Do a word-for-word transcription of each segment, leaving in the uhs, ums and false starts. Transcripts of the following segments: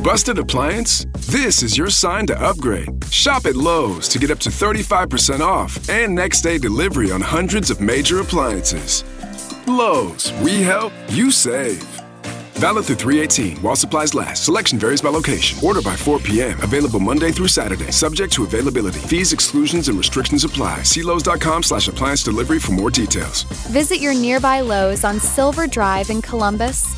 Busted appliance? This is your sign to upgrade. Shop at Lowe's to get up to thirty-five percent off and next day delivery on hundreds of major appliances. Lowe's, we help, you save. Valid through three eighteen while supplies last. Selection varies by location. Order by four p.m. Available Monday through Saturday. Subject to availability. Fees, exclusions, and restrictions apply. See Lowe's.com slash appliance delivery for more details. Visit your nearby Lowe's on Silver Drive in Columbus.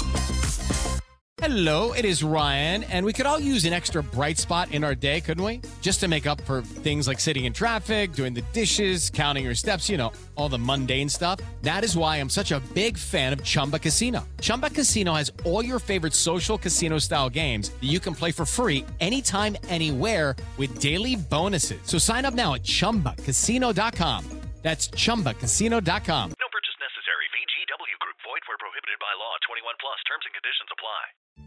Hello, it is Ryan, and we could all use an extra bright spot in our day, couldn't we? Just to make up for things like sitting in traffic, doing the dishes, counting your steps, you know, all the mundane stuff. That is why I'm such a big fan of Chumba Casino. Chumba Casino has all your favorite social casino-style games that you can play for free anytime, anywhere with daily bonuses. So sign up now at Chumba Casino dot com. That's Chumba Casino dot com. No purchase necessary. V G W Group. Void where prohibited by law. twenty-one plus. Terms and conditions apply.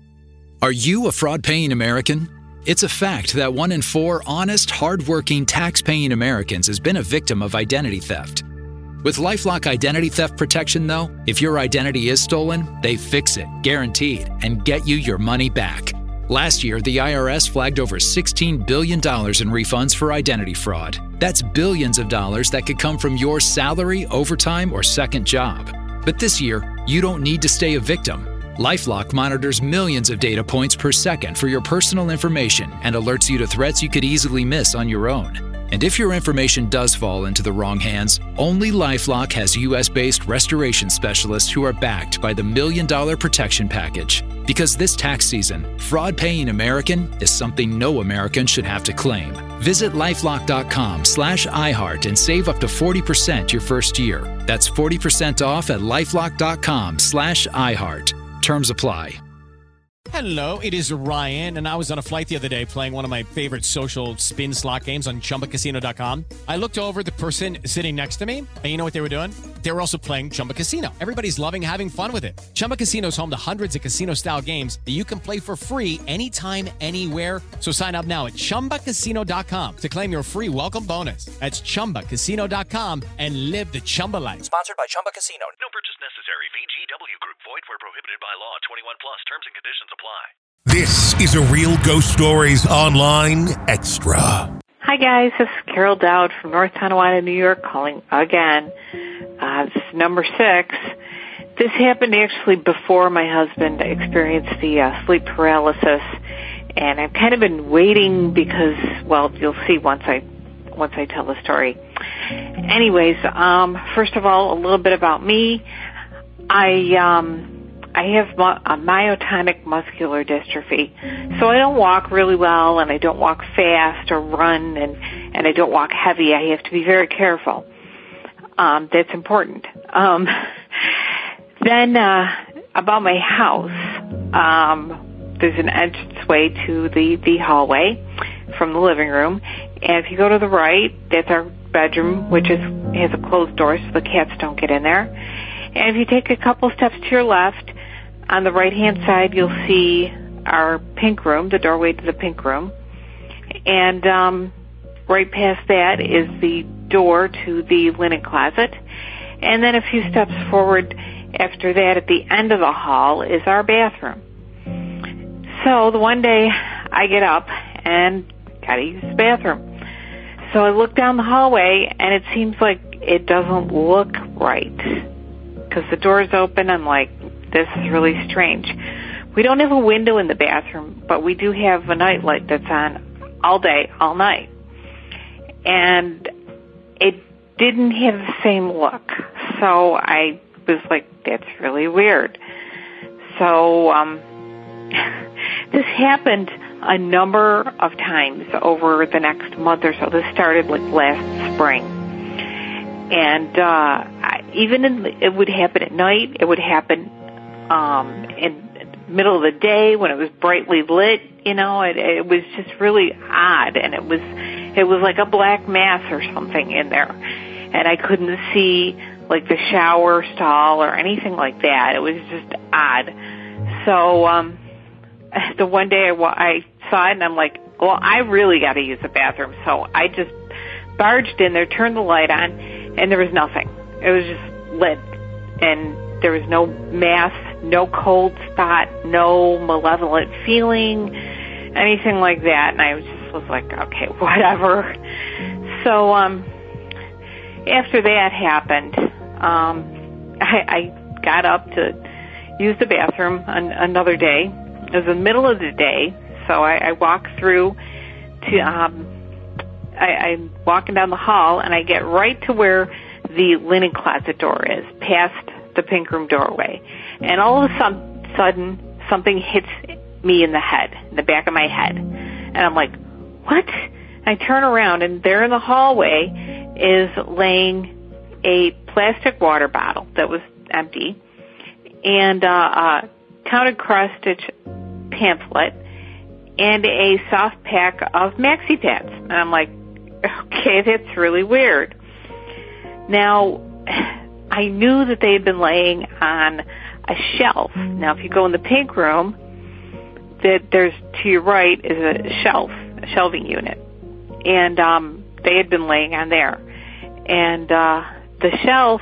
Are you a fraud-paying American? It's a fact that one in four honest, hard-working, tax-paying Americans has been a victim of identity theft. With LifeLock Identity Theft Protection, though, if your identity is stolen, they fix it, guaranteed, and get you your money back. Last year, the I R S flagged over sixteen billion dollars in refunds for identity fraud. That's billions of dollars that could come from your salary, overtime, or second job. But this year, you don't need to stay a victim. LifeLock monitors millions of data points per second for your personal information and alerts you to threats you could easily miss on your own. And if your information does fall into the wrong hands, only LifeLock has U S-based restoration specialists who are backed by the Million Dollar Protection Package. Because this tax season, fraud-paying American is something no American should have to claim. Visit LifeLock.com slash iHeart and save up to forty percent your first year. That's forty percent off at LifeLock.com slash iHeart. Terms apply. Hello, it is Ryan, and I was on a flight the other day playing one of my favorite social spin slot games on Chumba Casino dot com. I looked over at the person sitting next to me, and you know what they were doing? They were also playing Chumba Casino. Everybody's loving having fun with it. Chumba Casino is home to hundreds of casino-style games that you can play for free anytime, anywhere. So sign up now at Chumba Casino dot com to claim your free welcome bonus. That's Chumba Casino dot com and live the Chumba life. Sponsored by Chumba Casino. No purchase necessary. V G W Group. Void where prohibited by law. twenty-one plus. Terms and conditions apply. This is a Real Ghost Stories Online Extra. Hi, guys. This is Carol Dowd from North Tonawanda, New York, calling again. Uh, this is number six. This happened actually before my husband experienced the uh, sleep paralysis, and I've kind of been waiting because, well, you'll see once I once I tell the story. Anyways, um, first of all, a little bit about me. I um, I have a myotonic muscular dystrophy, so I don't walk really well, and I don't walk fast or run, and, and I don't walk heavy. I have to be very careful. Um, that's important. Um, then uh, about my house, um, there's an entranceway to the, the hallway from the living room, and if you go to the right, that's our bedroom, which is has a closed door so the cats don't get in there. And if you take a couple steps to your left, on the right-hand side, you'll see our pink room, the doorway to the pink room. And um, right past that is the door to the linen closet. And then a few steps forward after that, at the end of the hall, is our bathroom. So the one day I get up and got to use the bathroom. So I look down the hallway, and it seems like it doesn't look right. Because the door's open, I'm like, this is really strange. We don't have a window in the bathroom, but we do have a nightlight that's on all day, all night. And it didn't have the same look. So I was like, that's really weird. So um, this happened a number of times over the next month or so. This started like last spring. And uh, I, even in, it would happen at night. It would happen um, in the middle of the day when it was brightly lit. You know, it, it was just really odd, and it was it was like a black mass or something in there, and I couldn't see like the shower stall or anything like that. It was just odd. So um, the one day I, I saw it, and I'm like, well, I really got to use the bathroom. So I just barged in there, turned the light on, and there was nothing. It was just lit, and there was no mass, no cold spot, no malevolent feeling, anything like that. And I just was like, okay, whatever. So um, after that happened, um, I, I got up to use the bathroom an, another day. It was the middle of the day, so I, I walked through to, um, I, I'm walking down the hall, and I get right to where the linen closet door is, past the pink room doorway. And all of a sudden, something hits me in the head, in the back of my head. And I'm like, what? And I turn around, and there in the hallway is laying a plastic water bottle that was empty, and uh, a counted cross-stitch pamphlet, and a soft pack of maxi pads. And I'm like, okay, that's really weird. Now, I knew that they had been laying on a shelf. Now, if you go in the pink room, that there's to your right is a shelf, a shelving unit, and um, they had been laying on there. And uh, the shelf,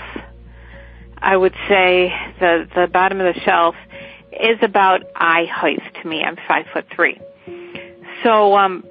I would say, the the bottom of the shelf is about eye height to me. I'm five foot three, so um,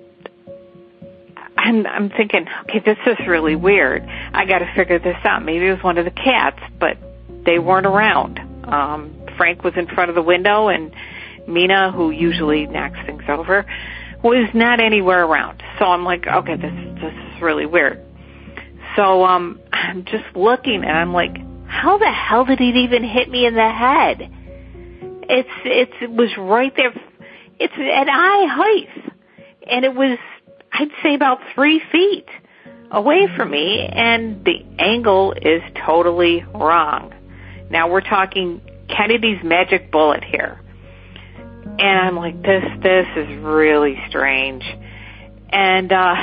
I'm I'm thinking, okay, this is really weird. I got to figure this out. Maybe it was one of the cats, but they weren't around. Um, Frank was in front of the window, and Mina, who usually knocks things over, was not anywhere around. So I'm like, okay, this this is really weird. So um, I'm just looking, and I'm like, how the hell did it even hit me in the head? It's it's it was right there. It's at eye height, and it was, I'd say, about three feet away from me, and the angle is totally wrong. Now we're talking Kennedy's magic bullet here. And I'm like, this, this is really strange. And, uh,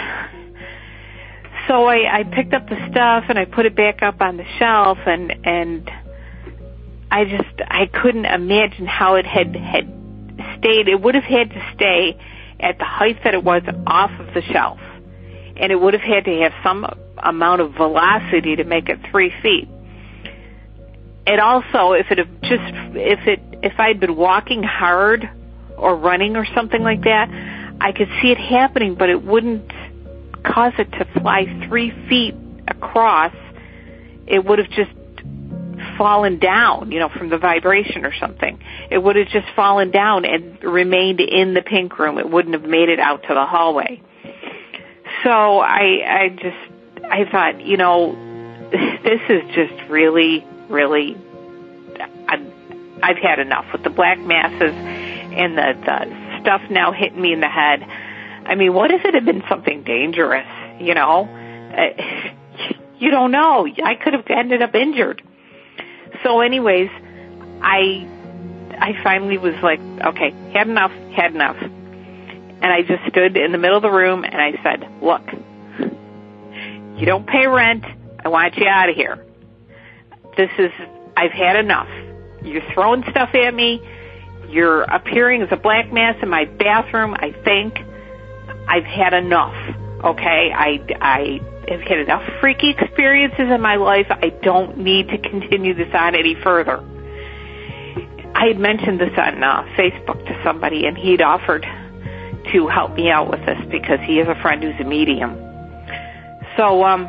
so I, I picked up the stuff and I put it back up on the shelf, and, and I just, I couldn't imagine how it had, had stayed. It would have had to stay at the height that it was off of the shelf. And it would have had to have some amount of velocity to make it three feet. And also, if it had just, if it, if I'd been walking hard or running or something like that, I could see it happening, but it wouldn't cause it to fly three feet across. It would have just fallen down, you know, from the vibration or something. It would have just fallen down and remained in the pink room. It wouldn't have made it out to the hallway. So I, I just, I thought, you know, this is just really, really, I've, I've had enough with the black masses and the, the stuff now hitting me in the head. I mean, what if it had been something dangerous, you know? Uh, you don't know. I could have ended up injured. So anyways, I I finally was like, okay, had enough, had enough. And I just stood in the middle of the room and I said, look, you don't pay rent. I want you out of here. This is, I've had enough. You're throwing stuff at me. You're appearing as a black mass in my bathroom. I think I've had enough. Okay, I, I have had enough freaky experiences in my life. I don't need to continue this on any further. I had mentioned this on uh, Facebook to somebody, and he'd offered to help me out with this because he has a friend who's a medium. So um,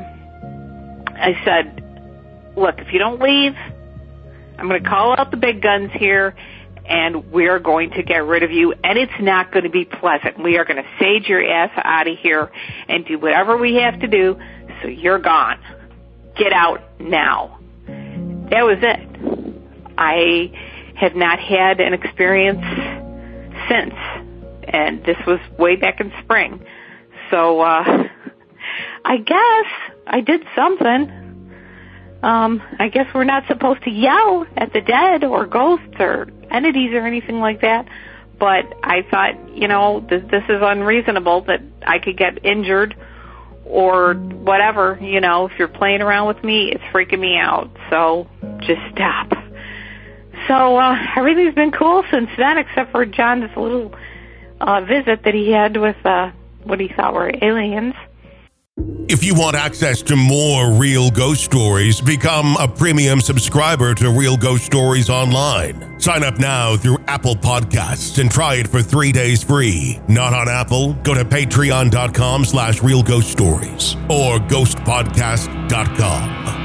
I said, look, if you don't leave, I'm going to call out the big guns here, and we're going to get rid of you, and it's not going to be pleasant. We are going to sage your ass out of here and do whatever we have to do so you're gone. Get out now. That was it. I have not had an experience since, and this was way back in spring. So uh, I guess I did something. Um, I guess we're not supposed to yell at the dead or ghosts or entities or anything like that. But I thought, you know, this, this is unreasonable that I could get injured or whatever. You know, if you're playing around with me, it's freaking me out. So just stop. So uh, everything's been cool since then, except for John's little uh, visit that he had with uh, what he thought were aliens. If you want access to more Real Ghost Stories, become a premium subscriber to Real Ghost Stories Online. Sign up now through Apple Podcasts and try it for three days free. Not on Apple? Go to patreon.com slash Real Ghost Stories or ghost podcast dot com.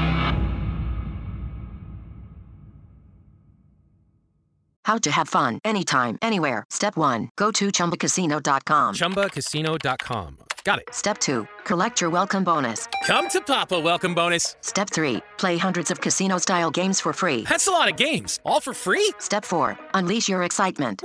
How to have fun anytime, anywhere. Step one, go to chumba casino dot com. chumba casino dot com. Got it. Step two, collect your welcome bonus. Come to Papa welcome bonus. Step three, play hundreds of casino-style games for free. That's a lot of games, all for free? Step four, unleash your excitement.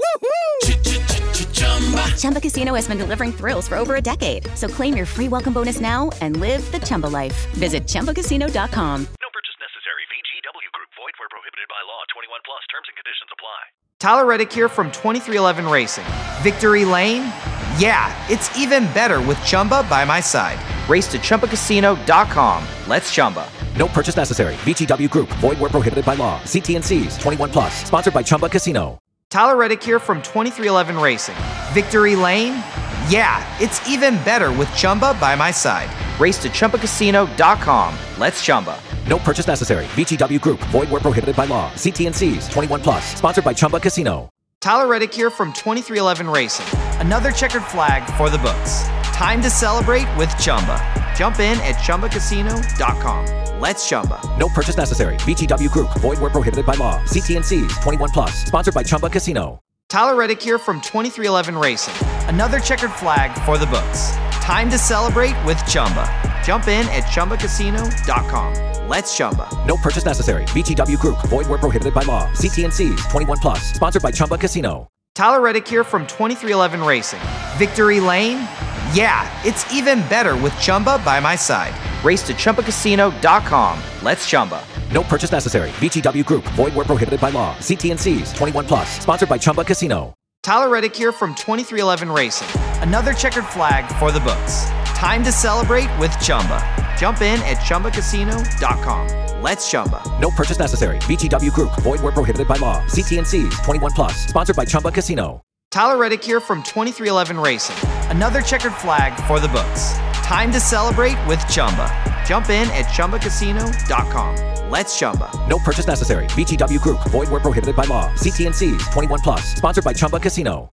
Chumba. Chumba Casino has been delivering thrills for over a decade. So claim your free welcome bonus now and live the Chumba life. Visit chumba casino dot com. No purchase necessary. V G W Group. Void where prohibited by law. twenty-one plus. Terms and conditions apply. Tyler Reddick here from twenty-three eleven Racing. Victory Lane? Yeah, it's even better with Chumba by my side. Race to chumba casino dot com. Let's Chumba. No purchase necessary. V G W Group. Void where prohibited by law. See T and C's. twenty-one plus. Sponsored by Chumba Casino. Tyler Reddick here from twenty-three eleven Racing. Victory Lane? Yeah, it's even better with Chumba by my side. Race to chumba casino dot com. Let's Chumba. No purchase necessary. V G W Group. Void where prohibited by law. See T and C's. twenty-one plus. Sponsored by Chumba Casino. Tyler Reddick here from twenty-three eleven Racing. Another checkered flag for the books. Time to celebrate with Chumba. Jump in at chumba casino dot com. Let's Chumba. No purchase necessary. V G W Group. Void where prohibited by law. See T and C's. twenty-one plus. Sponsored by Chumba Casino. Tyler Reddick here from twenty-three eleven Racing. Another checkered flag for the books. Time to celebrate with Chumba. Jump in at chumba casino dot com. Let's Chumba. No purchase necessary. V G W Group. Void where prohibited by law. See T and C's. twenty-one plus. Sponsored by Chumba Casino. Tyler Reddick here from twenty-three eleven Racing. Victory Lane? Yeah, it's even better with Chumba by my side. Race to chumba casino dot com. Let's Chumba. No purchase necessary. V G W Group. Void where prohibited by law. See T and C's. twenty-one plus. Sponsored by Chumba Casino. Tyler Reddick here from twenty-three eleven Racing. Another checkered flag for the books. Time to celebrate with Chumba. Jump in at chumba casino dot com. Let's Chumba. No purchase necessary. V G W Group. Void where prohibited by law. See T and C's. twenty-one plus. Sponsored by Chumba Casino. Tyler Reddick here from twenty-three eleven Racing. Another checkered flag for the books. Time to celebrate with Chumba. Jump in at chumba casino dot com. Let's Chumba. No purchase necessary. V G W Group. Void where prohibited by law. See T and C's. twenty-one plus. Sponsored by Chumba Casino.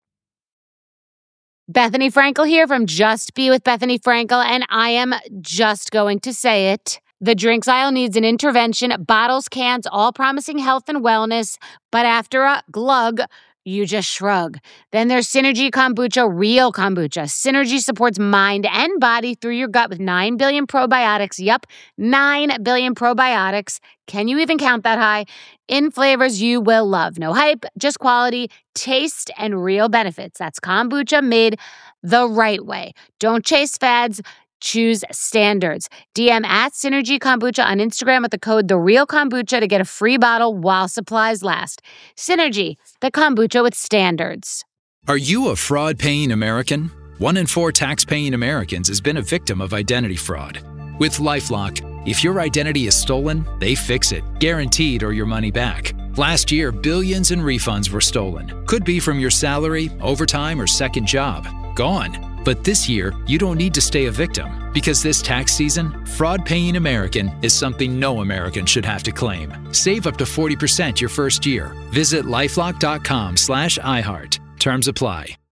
Bethany Frankel here from Just Be with Bethany Frankel, and I am just going to say it. The drinks aisle needs an intervention. Bottles, cans, all promising health and wellness. But after a glug, you just shrug. Then there's Synergy Kombucha, real kombucha. Synergy supports mind and body through your gut with nine billion probiotics. Yup, nine billion probiotics. Can you even count that high? In flavors you will love. No hype, just quality, taste, and real benefits. That's kombucha made the right way. Don't chase fads. Choose standards. D M at Synergy Kombucha on Instagram with the code TheRealKombucha to get a free bottle while supplies last. Synergy, the kombucha with standards. Are you a fraud-paying American? One in four tax-paying Americans has been a victim of identity fraud. With LifeLock, if your identity is stolen, they fix it, guaranteed, or your money back. Last year, billions in refunds were stolen. Could be from your salary, overtime, or second job. Gone. But this year, you don't need to stay a victim, because this tax season, fraud-paying American is something no American should have to claim. Save up to forty percent your first year. Visit lifelock dot com slash iHeart. Terms apply.